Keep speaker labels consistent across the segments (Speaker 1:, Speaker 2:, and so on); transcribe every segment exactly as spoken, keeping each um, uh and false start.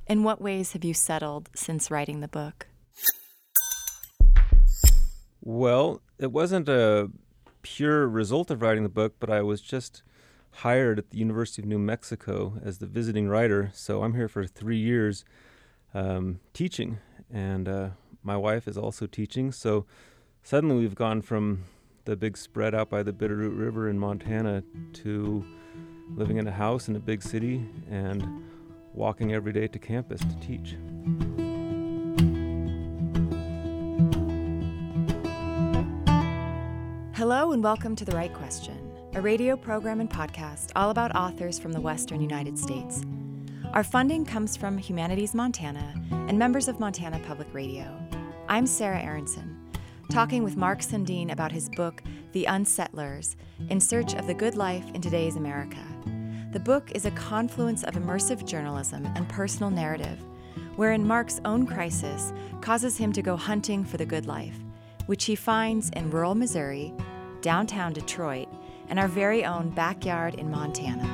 Speaker 1: In what ways have you settled since writing the book?
Speaker 2: Well, it wasn't a pure result of writing the book, but I was just hired at the University of New Mexico as the visiting writer. So I'm here for three years um, teaching, and uh, my wife is also teaching. So suddenly we've gone from the big spread out by the Bitterroot River in Montana to living in a house in a big city and walking every day to campus to teach.
Speaker 1: Hello and welcome to The Right Question, a radio program and podcast all about authors from the Western United States. Our funding comes from Humanities Montana and members of Montana Public Radio. I'm Sarah Aronson, talking with Mark Sundin about his book, The Unsettlers, In Search of the Good Life in Today's America. The book is a confluence of immersive journalism and personal narrative, wherein Mark's own crisis causes him to go hunting for the good life, which he finds in rural Missouri, downtown Detroit, and our very own backyard in Montana.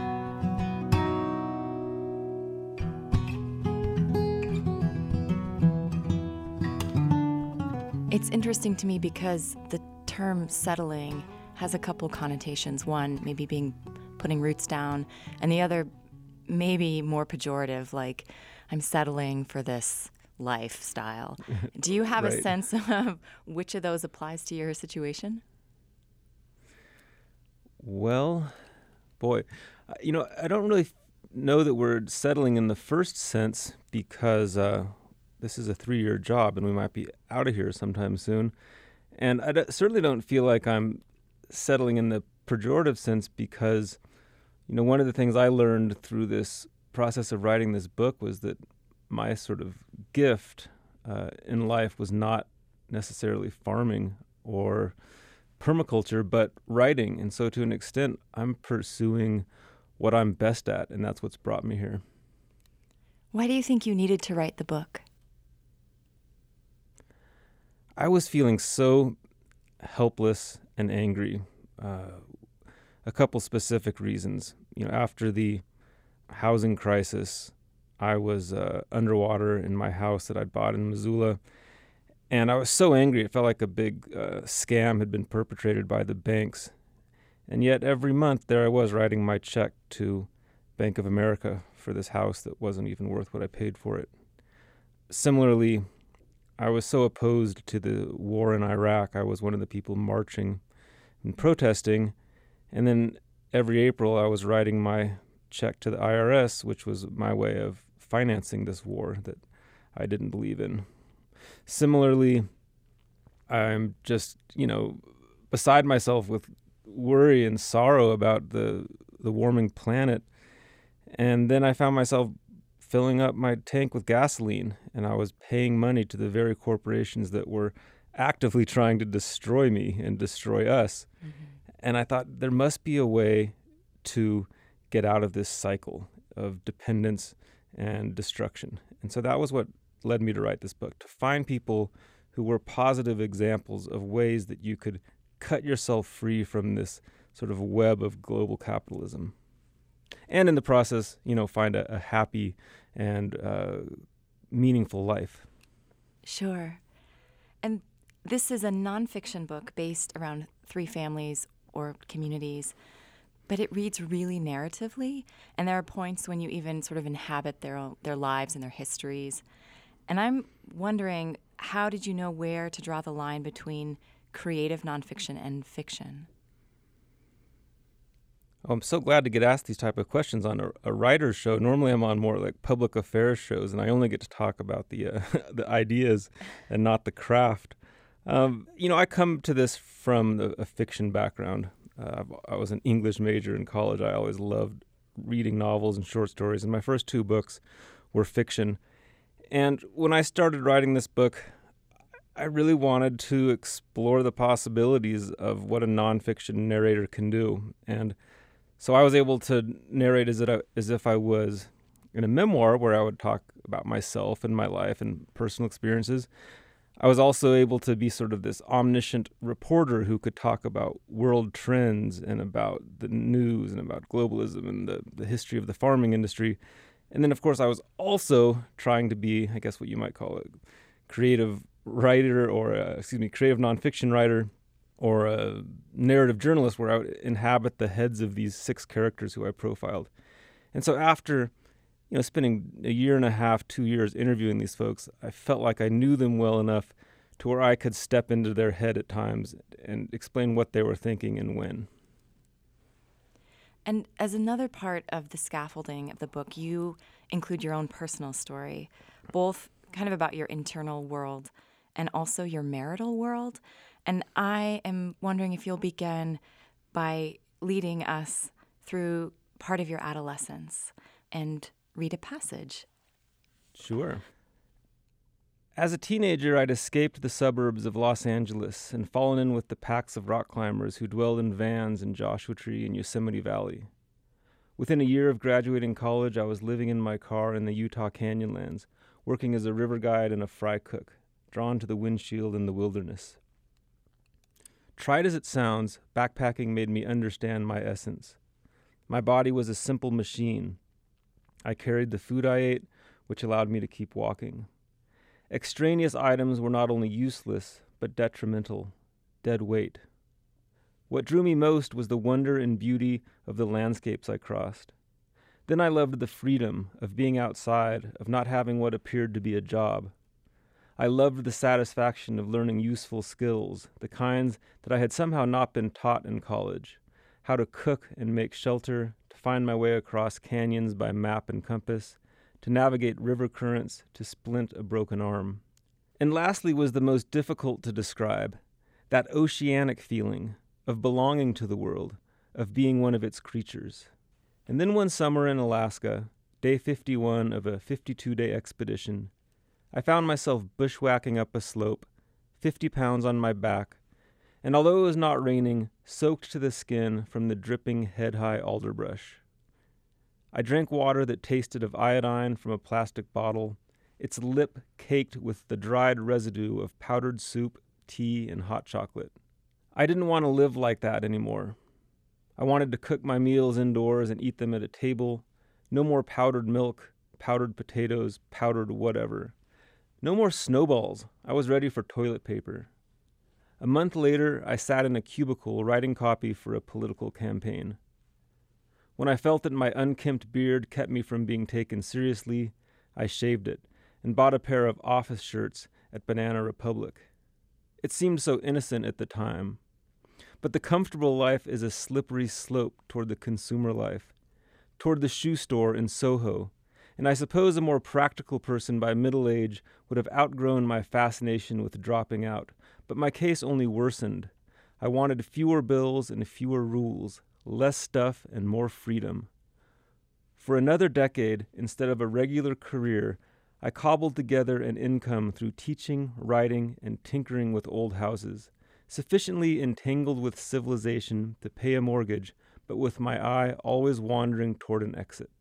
Speaker 1: It's interesting to me because the term settling has a couple connotations. One, maybe being putting roots down, and the other, maybe more pejorative, like I'm settling for this lifestyle. Do you have
Speaker 2: Right.
Speaker 1: a sense of which of those applies to your situation?
Speaker 2: Well, boy, uh, you know, I don't really f- know that we're settling in the first sense because uh, this is a three-year job and we might be out of here sometime soon. And I d- certainly don't feel like I'm settling in the pejorative sense because, you know, one of the things I learned through this process of writing this book was that my sort of gift uh, in life was not necessarily farming or permaculture, but writing. And so to an extent, I'm pursuing what I'm best at, and that's what's brought me here.
Speaker 1: Why do you think you needed to write the book?
Speaker 2: I was feeling so helpless and angry. Uh, a couple specific reasons. You know, after the housing crisis, I was uh, underwater in my house that I'd bought in Missoula. And I was so angry, it felt like a big uh, scam had been perpetrated by the banks. And yet every month there I was writing my check to Bank of America for this house that wasn't even worth what I paid for it. Similarly, I was so opposed to the war in Iraq. I was one of the people marching and protesting. And then every April I was writing my check to the I R S, which was my way of financing this war that I didn't believe in. Similarly, I'm just, you know, beside myself with worry and sorrow about the the warming planet. And then I found myself filling up my tank with gasoline, and I was paying money to the very corporations that were actively trying to destroy me and destroy us. Mm-hmm. And I thought there must be a way to get out of this cycle of dependence and destruction. And so that was what led me to write this book, to find people who were positive examples of ways that you could cut yourself free from this sort of web of global capitalism. And in the process, you know, find a, a happy and uh, meaningful life.
Speaker 1: Sure. And this is a nonfiction book based around three families or communities, but it reads really narratively, and there are points when you even sort of inhabit their own, their lives and their histories. And I'm wondering, how did you know where to draw the line between creative nonfiction and fiction?
Speaker 2: Oh, I'm so glad to get asked these type of questions on a, a writer's show. Normally I'm on more like public affairs shows, and I only get to talk about the uh, the ideas and not the craft. Um, you know, I come to this from the, a fiction background. Uh, I was an English major in college. I always loved reading novels and short stories, and my first two books were fiction. And when I started writing this book, I really wanted to explore the possibilities of what a nonfiction narrator can do. And so I was able to narrate as, it, as if I was in a memoir where I would talk about myself and my life and personal experiences. I was also able to be sort of this omniscient reporter who could talk about world trends and about the news and about globalism and the, the history of the farming industry. And then, of course, I was also trying to be, I guess what you might call a creative writer or, a, excuse me, creative nonfiction writer or a narrative journalist where I would inhabit the heads of these six characters who I profiled. And so after, you know, spending a year and a half, two years interviewing these folks, I felt like I knew them well enough to where I could step into their head at times and explain what they were thinking and when.
Speaker 1: And as another part of the scaffolding of the book, you include your own personal story, both kind of about your internal world and also your marital world. And I am wondering if you'll begin by leading us through part of your adolescence and read a passage.
Speaker 2: Sure. As a teenager, I'd escaped the suburbs of Los Angeles and fallen in with the packs of rock climbers who dwelled in vans in Joshua Tree and Yosemite Valley. Within a year of graduating college, I was living in my car in the Utah Canyonlands, working as a river guide and a fry cook, drawn to the windshield in the wilderness. Tried as it sounds, backpacking made me understand my essence. My body was a simple machine. I carried the food I ate, which allowed me to keep walking. Extraneous items were not only useless, but detrimental, dead weight. What drew me most was the wonder and beauty of the landscapes I crossed. Then I loved the freedom of being outside, of not having what appeared to be a job. I loved the satisfaction of learning useful skills, the kinds that I had somehow not been taught in college, how to cook and make shelter, to find my way across canyons by map and compass, to navigate river currents, to splint a broken arm. And lastly was the most difficult to describe, that oceanic feeling of belonging to the world, of being one of its creatures. And then one summer in Alaska, day fifty-one of a fifty-two-day expedition, I found myself bushwhacking up a slope, fifty pounds on my back, and although it was not raining, soaked to the skin from the dripping head-high alderbrush. I drank water that tasted of iodine from a plastic bottle, its lip caked with the dried residue of powdered soup, tea, and hot chocolate. I didn't want to live like that anymore. I wanted to cook my meals indoors and eat them at a table. No more powdered milk, powdered potatoes, powdered whatever. No more snowballs. I was ready for toilet paper. A month later, I sat in a cubicle writing copy for a political campaign. When I felt that my unkempt beard kept me from being taken seriously, I shaved it and bought a pair of office shirts at Banana Republic. It seemed so innocent at the time. But the comfortable life is a slippery slope toward the consumer life, toward the shoe store in Soho, and I suppose a more practical person by middle age would have outgrown my fascination with dropping out, but my case only worsened. I wanted fewer bills and fewer rules, less stuff and more freedom. For another decade, instead of a regular career, I cobbled together an income through teaching, writing, and tinkering with old houses, sufficiently entangled with civilization to pay a mortgage, but with my eye always wandering toward an exit.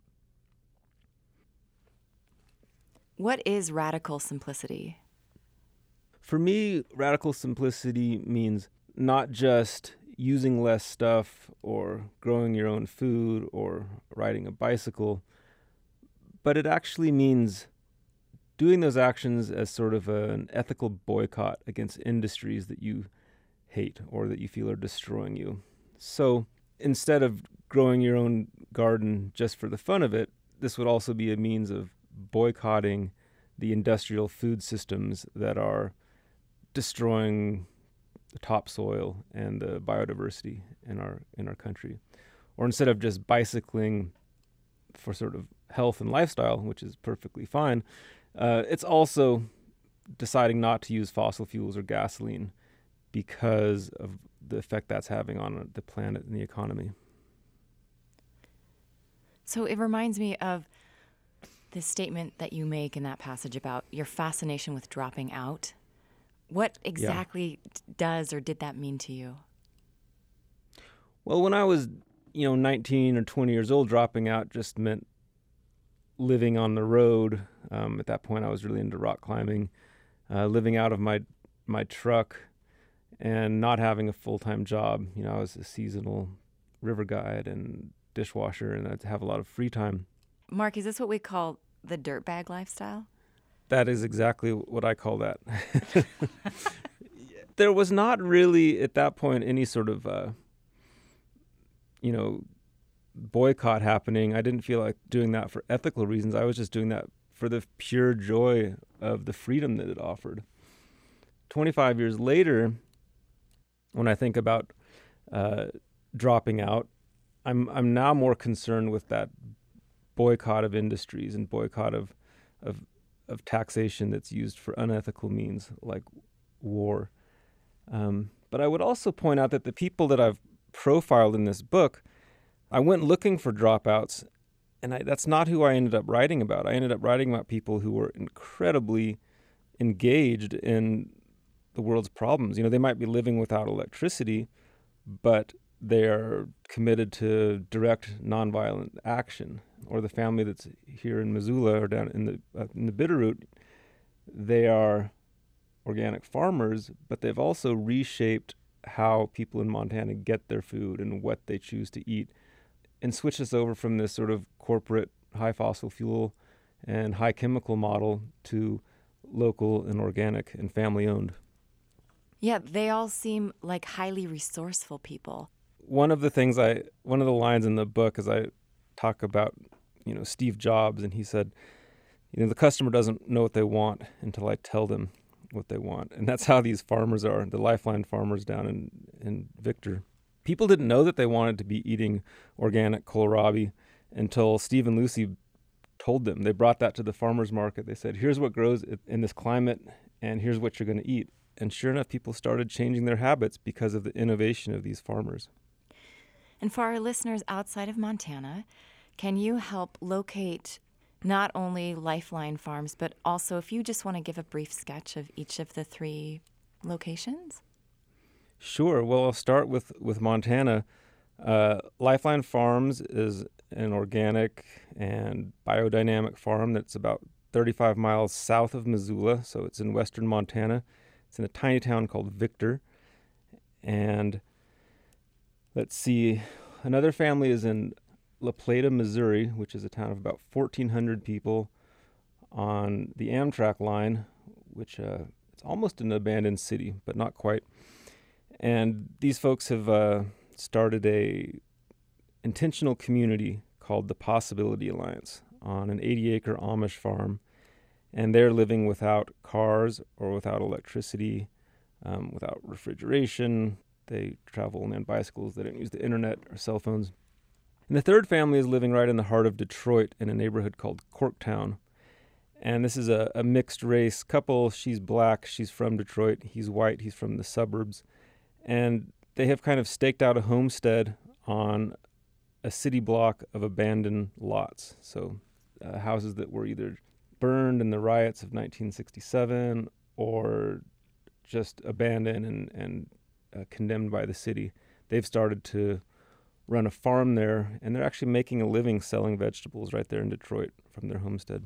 Speaker 1: What is radical simplicity?
Speaker 2: For me, radical simplicity means not just using less stuff or growing your own food or riding a bicycle, but it actually means doing those actions as sort of a, an ethical boycott against industries that you hate or that you feel are destroying you. So instead of growing your own garden just for the fun of it, this would also be a means of boycotting the industrial food systems that are destroying the topsoil and the biodiversity in our in our country. Or instead of just bicycling for sort of health and lifestyle, which is perfectly fine, uh, it's also deciding not to use fossil fuels or gasoline because of the effect that's having on the planet and the economy.
Speaker 1: So it reminds me of the statement that you make in that passage about your fascination with dropping out. What exactly yeah. does or did that mean to you?
Speaker 2: Well, when I was, you know, nineteen or twenty years old, dropping out just meant living on the road. Um, at that point, I was really into rock climbing, uh, living out of my my truck and not having a full-time job. You know, I was a seasonal river guide and dishwasher, and I'd have a lot of free time.
Speaker 1: Mark, is this what we call the dirtbag lifestyle?
Speaker 2: That is exactly what I call that. There was not really, at that point, any sort of, uh, you know, boycott happening. I didn't feel like doing that for ethical reasons. I was just doing that for the pure joy of the freedom that it offered. twenty-five years later, when I think about uh, dropping out, I'm I'm now more concerned with that boycott of industries and boycott of of of taxation that's used for unethical means like war. Um, but I would also point out that the people that I've profiled in this book, I went looking for dropouts, and I, that's not who I ended up writing about. I ended up writing about people who were incredibly engaged in the world's problems. You know, they might be living without electricity, but they are committed to direct nonviolent action. Or the family that's here in Missoula or down in the uh, in the Bitterroot, they are organic farmers, but they've also reshaped how people in Montana get their food and what they choose to eat, and switch us over from this sort of corporate high fossil fuel and high chemical model to local and organic and family owned.
Speaker 1: Yeah, they all seem like highly resourceful people.
Speaker 2: One of the things I, one of the lines in the book is I talk about, you know, Steve Jobs, and he said, you know, the customer doesn't know what they want until I tell them what they want. And that's how these farmers are, the Lifeline farmers down in, in Victor. People didn't know that they wanted to be eating organic kohlrabi until Steve and Lucy told them. They brought that to the farmers market. They said, here's what grows in this climate, and here's what you're going to eat. And sure enough, people started changing their habits because of the innovation of these farmers.
Speaker 1: And for our listeners outside of Montana, can you help locate not only Lifeline Farms, but also if you just want to give a brief sketch of each of the three locations?
Speaker 2: Sure. Well, I'll start with, with Montana. Uh, Lifeline Farms is an organic and biodynamic farm that's about thirty-five miles south of Missoula, so it's in western Montana. It's in a tiny town called Victor. And let's see, another family is in La Plata, Missouri, which is a town of about fourteen hundred people on the Amtrak line, which uh, it's almost an abandoned city, but not quite. And these folks have uh, started a intentional community called the Possibility Alliance on an eighty acre Amish farm. And they're living without cars or without electricity, um, without refrigeration. They travel on bicycles. They don't use the internet or cell phones. And the third family is living right in the heart of Detroit in a neighborhood called Corktown. And this is a, a mixed race couple. She's black. She's from Detroit. He's white. He's from the suburbs. And they have kind of staked out a homestead on a city block of abandoned lots. So uh, houses that were either burned in the riots of nineteen sixty-seven or just abandoned and, and uh, condemned by the city. They've started to run a farm there, and they're actually making a living selling vegetables right there in Detroit from their homestead.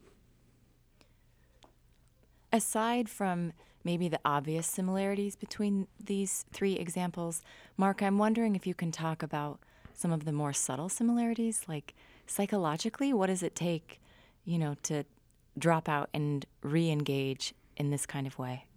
Speaker 1: Aside from maybe the obvious similarities between these three examples, Mark, I'm wondering if you can talk about some of the more subtle similarities, like psychologically, what does it take, you know, to drop out and re-engage in this kind of way?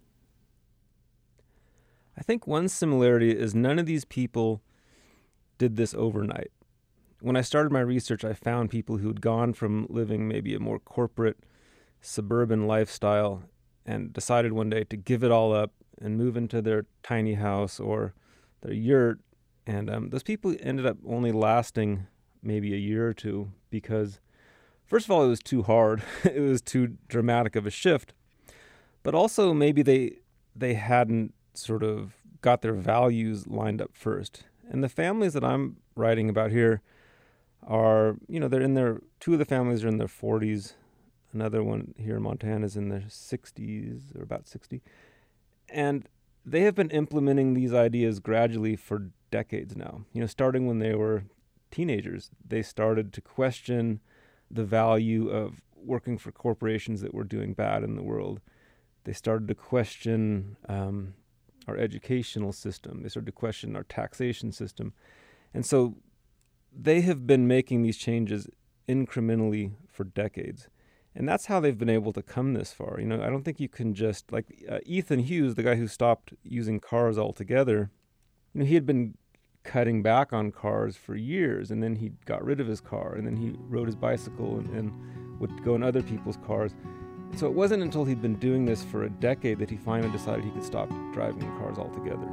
Speaker 2: I think one similarity is none of these people did this overnight. When I started my research, I found people who'd gone from living maybe a more corporate, suburban lifestyle and decided one day to give it all up and move into their tiny house or their yurt. And um, those people ended up only lasting maybe a year or two because, first of all, it was too hard. It was too dramatic of a shift. But also maybe they they hadn't sort of got their values lined up first. And the families that I'm writing about here are, you know, they're in their, two of the families are in their forties. Another one here in Montana is in their sixties or about sixty. And they have been implementing these ideas gradually for decades now. You know, starting when they were teenagers, they started to question the value of working for corporations that were doing bad in the world. They started to question um, our educational system. They started to question our taxation system. And so they have been making these changes incrementally for decades. And that's how they've been able to come this far. You know, I don't think you can just, like uh, Ethan Hughes, the guy who stopped using cars altogether, you know, he had been cutting back on cars for years, and then he got rid of his car, and then he rode his bicycle and, and would go in other people's cars. So it wasn't until he'd been doing this for a decade that he finally decided he could stop driving cars altogether.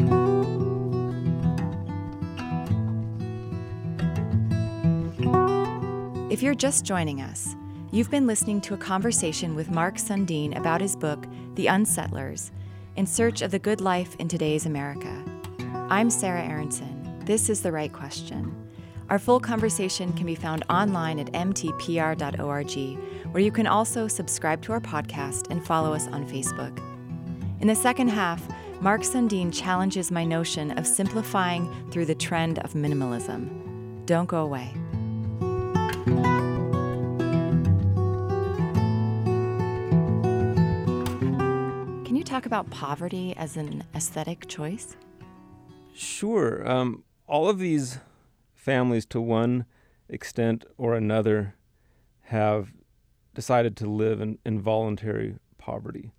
Speaker 1: If you're just joining us, you've been listening to a conversation with Mark Sundin about his book, The Unsettlers, In Search of the Good Life in Today's America. I'm Sarah Aronson. This is The Right Question. Our full conversation can be found online at m t p r dot org, where you can also subscribe to our podcast and follow us on Facebook. In the second half, Mark Sundin challenges my notion of simplifying through the trend of minimalism. Don't go away. Can you talk about poverty as an aesthetic choice?
Speaker 2: Sure. Um, all of these families, to one extent or another, have decided to live in involuntary poverty.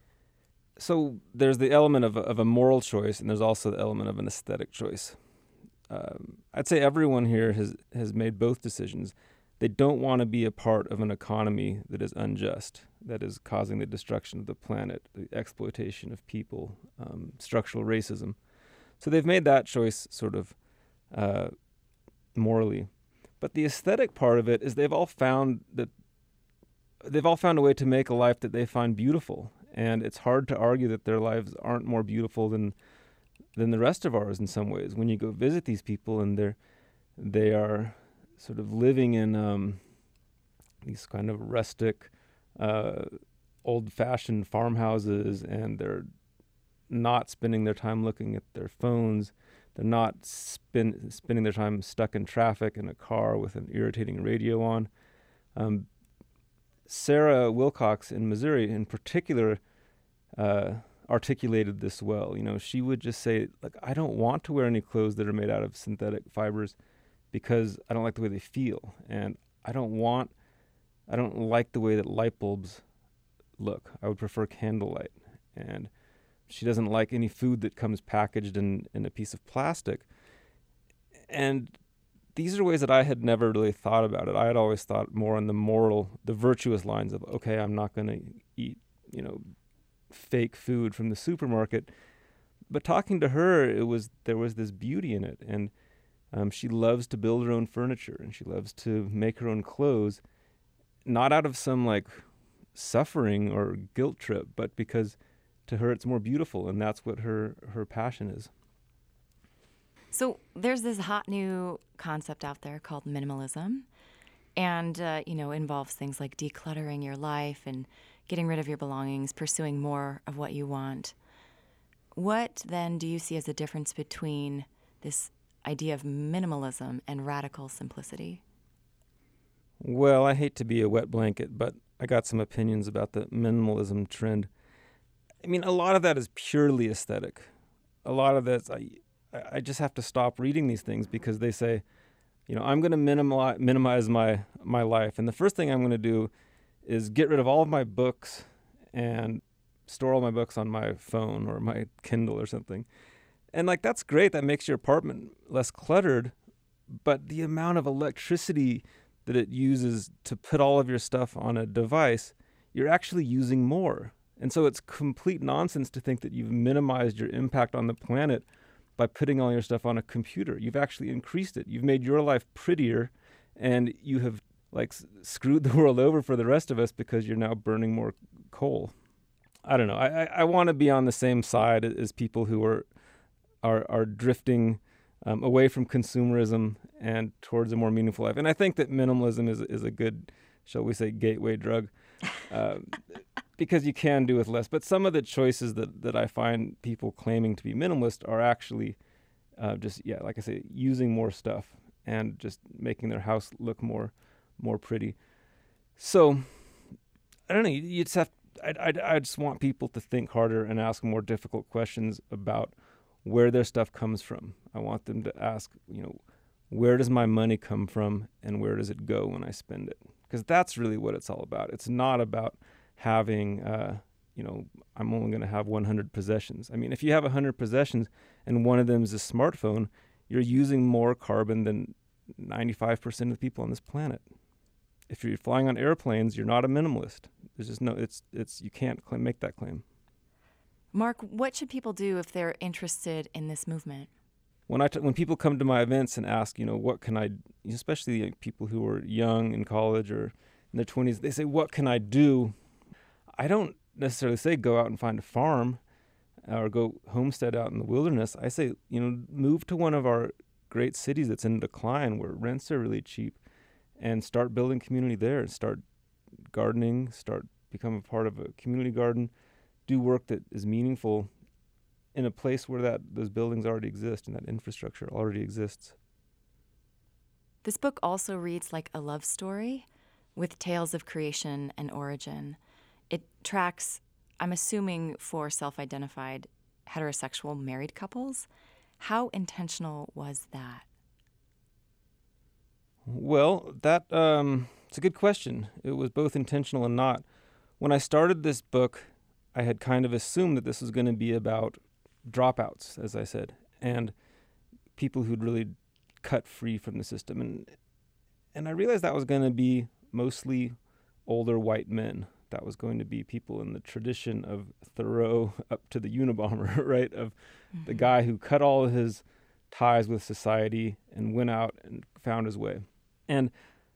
Speaker 2: So there's the element of a, of a moral choice, and there's also the element of an aesthetic choice. Um, I'd say everyone here has, has made both decisions. They don't want to be a part of an economy that is unjust, that is causing the destruction of the planet, the exploitation of people, um, structural racism. So they've made that choice sort of uh, morally. But the aesthetic part of it is they've all found that they've all found a way to make a life that they find beautiful. And it's hard to argue that their lives aren't more beautiful than than the rest of ours in some ways. When you go visit these people and they're they are sort of living in um, these kind of rustic, uh, old-fashioned farmhouses, and they're not spending their time looking at their phones. They're not spin, spending their time stuck in traffic in a car with an irritating radio on. Um, Sarah Wilcox in Missouri, in particular, uh, articulated this well. You know, she would just say, like, I don't want to wear any clothes that are made out of synthetic fibers because I don't like the way they feel, and I don't want, I don't like the way that light bulbs look. I would prefer candlelight, and she doesn't like any food that comes packaged in, in a piece of plastic. And these are ways that I had never really thought about it. I had always thought more on the moral, the virtuous lines of, okay, I'm not going to eat, you know, fake food from the supermarket. But talking to her, it was there was this beauty in it. And um, she loves to build her own furniture, and she loves to make her own clothes, not out of some like suffering or guilt trip, but because to her it's more beautiful, and that's what her, her passion is.
Speaker 1: So there's this hot new concept out there called minimalism, and uh, you know, involves things like decluttering your life and getting rid of your belongings, pursuing more of what you want. What then do you see as the difference between this idea of minimalism and radical simplicity?
Speaker 2: Well, I hate to be a wet blanket, but I got some opinions about the minimalism trend. I mean, a lot of that is purely aesthetic. A lot of that's, I, I just have to stop reading these things because they say, you know, I'm going to minimize, minimize my, my life. And the first thing I'm going to do is get rid of all of my books and store all my books on my phone or my Kindle or something. And like, that's great. That makes your apartment less cluttered. But the amount of electricity that it uses to put all of your stuff on a device, you're actually using more. And so it's complete nonsense to think that you've minimized your impact on the planet by putting all your stuff on a computer. You've actually increased it. You've made your life prettier, and you have like s- screwed the world over for the rest of us because you're now burning more coal. I don't know. I, I, I want to be on the same side as people who are are, are drifting um, away from consumerism and towards a more meaningful life. And I think that minimalism is is a good, shall we say, gateway drug. Uh, because you can do with less. But some of the choices that, that I find people claiming to be minimalist are actually uh, just, yeah, like I say, using more stuff and just making their house look more more pretty. So, I don't know, you, you just have, I, I, I just want people to think harder and ask more difficult questions about where their stuff comes from. I want them to ask, you know, where does my money come from and where does it go when I spend it? Because that's really what it's all about. It's not about having, uh, you know, I'm only going to have one hundred possessions. I mean, if you have one hundred possessions and one of them is a smartphone, you're using more carbon than ninety-five percent of the people on this planet. If you're flying on airplanes, you're not a minimalist. There's just no, it's, it's, you can't claim, make that claim.
Speaker 1: Mark, what should people do if they're interested in this movement?
Speaker 2: When I t- when people come to my events and ask, you know, what can I, especially like people who are young in college or in their twenties, they say, what can I do? I don't necessarily say go out and find a farm or go homestead out in the wilderness. I say, you know, move to one of our great cities that's in decline where rents are really cheap and start building community there. Start gardening, start become a part of a community garden, do work that is meaningful in a place where that those buildings already exist and that infrastructure already exists.
Speaker 1: This book also reads like a love story with tales of creation and origin. It tracks, I'm assuming, for self-identified heterosexual married couples. How intentional was that?
Speaker 2: Well, that um, it's a good question. It was both intentional and not. When I started this book, I had kind of assumed that this was going to be about dropouts, as I said, and people who'd really cut free from the system. And and I realized that was going to be mostly older white men. That was going to be people in the tradition of Thoreau up to the Unabomber, right? Of mm-hmm. the guy who cut all of his ties with society and went out and found his way. And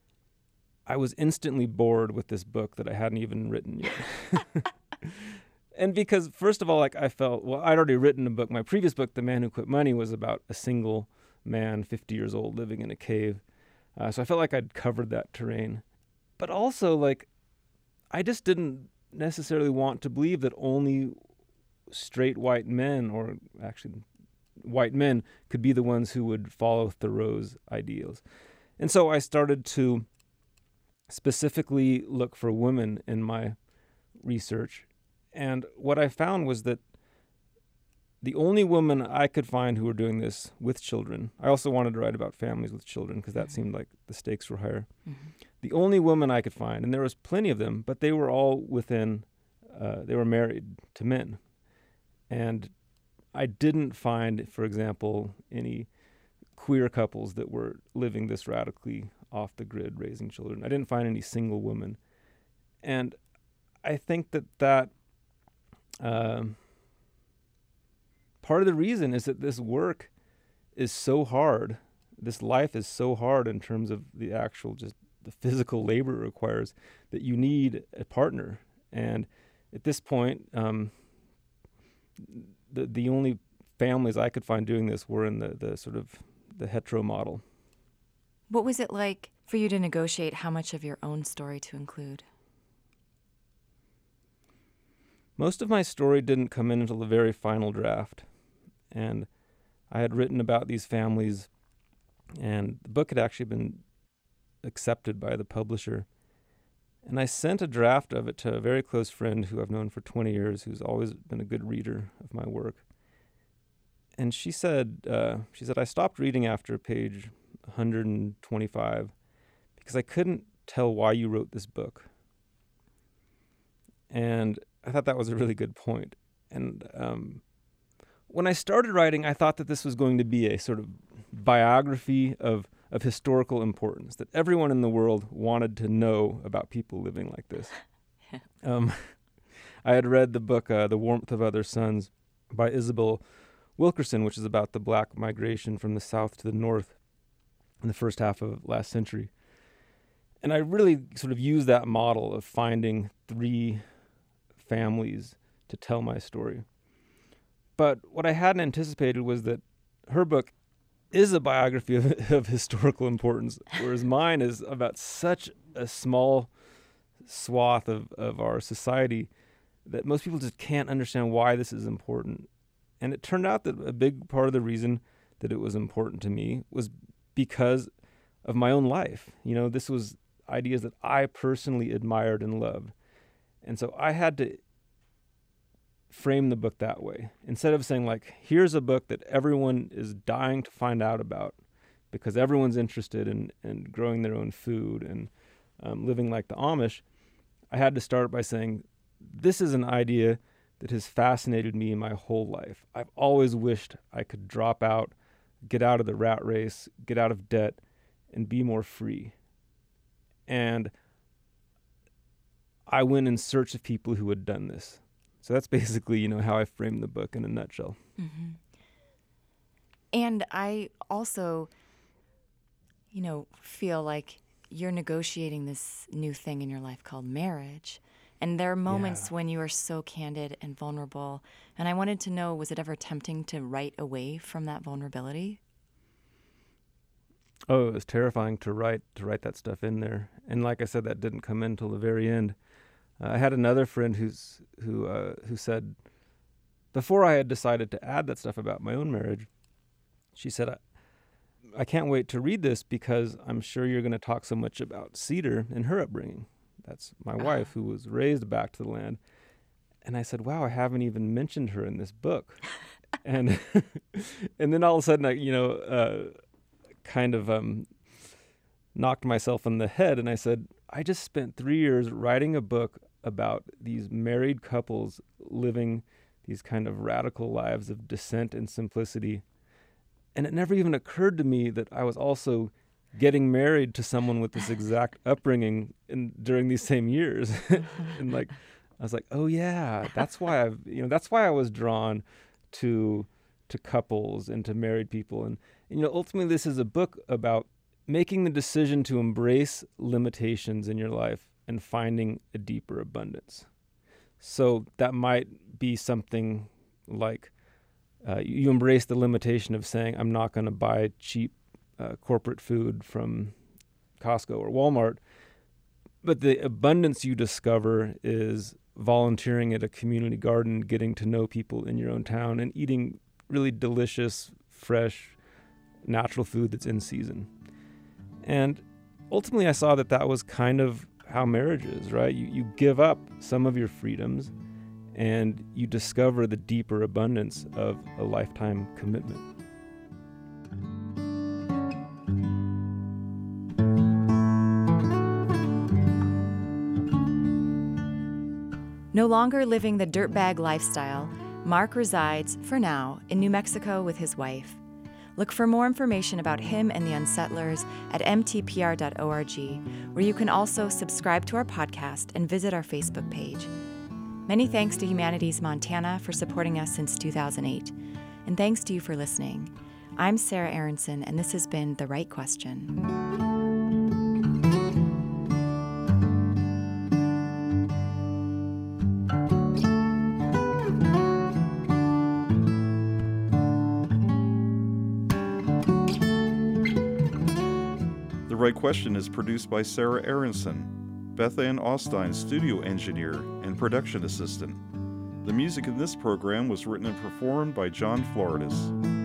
Speaker 2: I was instantly bored with this book that I hadn't even written yet. And because, first of all, like I felt, well, I'd already written a book. My previous book, The Man Who Quit Money, was about a single man, fifty years old, living in a cave. Uh, so I felt like I'd covered that terrain. But also, like, I just didn't necessarily want to believe that only straight white men, or actually white men, could be the ones who would follow Thoreau's ideals. And so I started to specifically look for women in my research. And what I found was that the only women I could find who were doing this with children, I also wanted to write about families with children because that mm-hmm. seemed like the stakes were higher. Mm-hmm. The only women I could find, and there was plenty of them, but they were all within, uh, they were married to men. And I didn't find, for example, any queer couples that were living this radically off the grid, raising children. I didn't find any single women. And I think that that um, part of the reason is that this work is so hard. This life is so hard in terms of the actual, just the physical labor it requires, that you need a partner. And at this point, um, the the only families I could find doing this were in the, the sort of the hetero model.
Speaker 1: What was it like for you to negotiate how much of your own story to include?
Speaker 2: Most of my story didn't come in until the very final draft. And I had written about these families, and the book had actually been accepted by the publisher. And I sent a draft of it to a very close friend who I've known for twenty years, who's always been a good reader of my work. And she said, uh, she said, I stopped reading after page one hundred twenty-five because I couldn't tell why you wrote this book. And I thought that was a really good point. And um, when I started writing, I thought that this was going to be a sort of biography of, of historical importance, that everyone in the world wanted to know about people living like this. um, I had read the book, uh, The Warmth of Other Suns by Isabel Wilkerson, which is about the black migration from the south to the north in the first half of last century. And I really sort of used that model of finding three families to tell my story. But what I hadn't anticipated was that her book is a biography of, of historical importance, whereas mine is about such a small swath of, of our society that most people just can't understand why this is important. And it turned out that a big part of the reason that it was important to me was because of my own life. You know, this was ideas that I personally admired and loved. And so I had to frame the book that way. Instead of saying, like, here's a book that everyone is dying to find out about, because everyone's interested in, in growing their own food and um, living like the Amish, I had to start by saying, this is an idea that has fascinated me my whole life. I've always wished I could drop out, get out of the rat race, get out of debt, and be more free. And I went in search of people who had done this. So that's basically, you know, how I framed the book in a nutshell.
Speaker 1: Mm-hmm. And I also, you know, feel like you're negotiating this new thing in your life called marriage. And there are moments yeah. when you are so candid and vulnerable. And I wanted to know, was it ever tempting to write away from that vulnerability?
Speaker 2: Oh, it was terrifying to write to write that stuff in there. And like I said, that didn't come in till the very end. Uh, I had another friend who's who uh, who said, before I had decided to add that stuff about my own marriage, she said, I, I can't wait to read this because I'm sure you're going to talk so much about Cedar and her upbringing. That's my uh-huh. wife, who was raised back to the land. And I said, wow, I haven't even mentioned her in this book. and and then all of a sudden, I, you know, uh, kind of um, knocked myself on the head. And I said, I just spent three years writing a book about these married couples living these kind of radical lives of dissent and simplicity. And it never even occurred to me that I was also getting married to someone with this exact upbringing in, during these same years. And like, I was like, oh yeah, that's why I've, you know, that's why I was drawn to, to couples and to married people. And, and, you know, ultimately this is a book about making the decision to embrace limitations in your life and finding a deeper abundance. So that might be something like, uh, you embrace the limitation of saying, I'm not going to buy cheap Uh, corporate food from Costco or Walmart, but the abundance you discover is volunteering at a community garden, getting to know people in your own town, and eating really delicious, fresh, natural food that's in season. And ultimately, I saw that that was kind of how marriage is, right? You, you give up some of your freedoms, and you discover the deeper abundance of a lifetime commitment.
Speaker 1: No longer living the dirtbag lifestyle, Mark resides, for now, in New Mexico with his wife. Look for more information about him and the Unsettlers at m t p r dot org, where you can also subscribe to our podcast and visit our Facebook page. Many thanks to Humanities Montana for supporting us since two thousand eight, and thanks to you for listening. I'm Sarah Aronson, and this has been The Right Question.
Speaker 3: The Right Question is produced by Sarah Aronson, Beth Ann Austin, studio engineer and production assistant. The music in this program was written and performed by John Floridis.